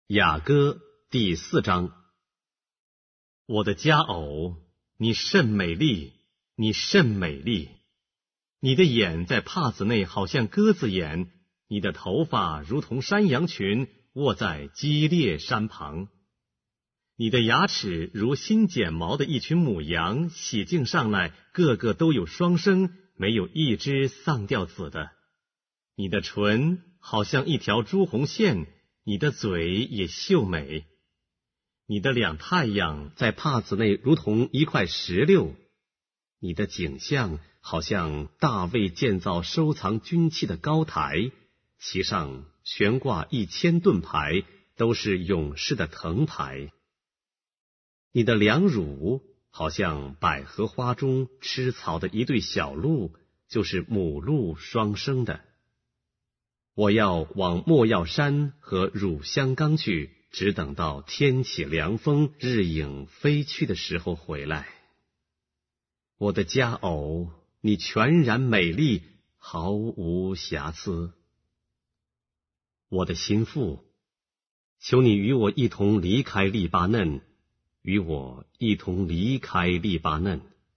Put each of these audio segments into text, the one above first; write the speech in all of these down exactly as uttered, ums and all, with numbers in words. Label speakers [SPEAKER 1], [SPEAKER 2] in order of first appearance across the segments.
[SPEAKER 1] 雅歌第四章。我的佳偶，你甚美丽，你甚美丽。你的眼在帕子内好像鸽子眼，你的头发如同山羊群卧在激烈山旁。你的牙齿如新剪毛的一群母羊，洗净上来，个个都有双生，没有一只丧掉子的。你的唇好像一条朱红线，你的嘴也秀美。你的两太阳在帕子内如同一块石榴，你的景象好像大卫建造收藏军器的高台，其上悬挂一千盾牌，都是勇士的藤牌。你的两乳好像百合花中吃草的一对小鹿，就是母鹿双生的。我要往莫药山和乳香冈去，只等到天起凉风，日影飞去的时候回来。我的佳偶，你全然美丽，毫无瑕疵。我的心腹，求你与我一同离开利巴嫩，与我一同离开利巴嫩。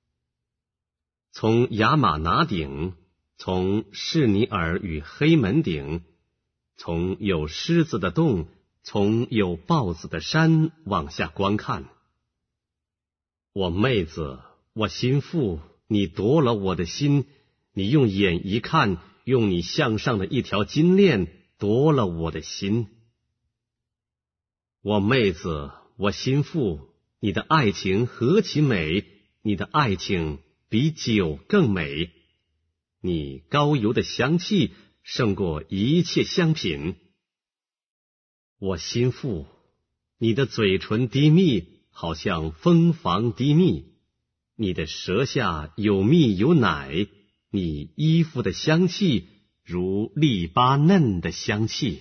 [SPEAKER 1] 从亚玛拿顶，从士尼尔与黑门顶，从有狮子的洞，从有豹子的山往下观看。我妹子，我心腹，你夺了我的心，你用眼一看，用你项上的一条金链夺了我的心。我妹子，我心腹，你的爱情何其美，你的爱情比酒更美。你膏油的香气胜过一切香品。我心腹，你的嘴唇滴蜜，好像蜂房滴蜜，你的舌下有蜜有奶，你衣服的香气如利巴嫩的香气。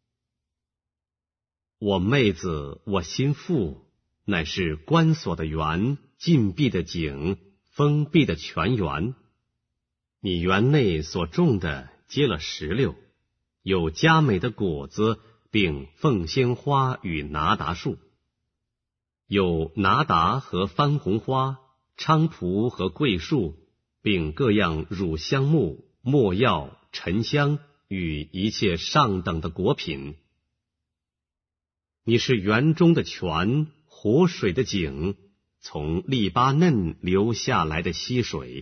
[SPEAKER 1] 我妹子，我心腹，乃是关锁的园，禁闭的井，封闭的泉源。你园内所种的结了石榴，有佳美的果子，并凤仙花与拿达树，有拿达和番红花、菖蒲和桂树，并各样乳香木、没药、沉香与一切上等的果品。你是园中的泉，活水的井，从利巴嫩流下来的溪水。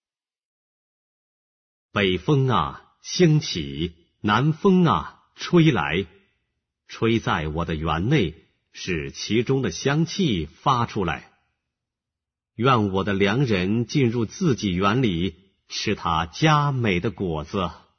[SPEAKER 1] 北风啊，兴起；南风啊，吹来，吹在我的园内，使其中的香气发出来。愿我的良人进入自己园里，吃他佳美的果子。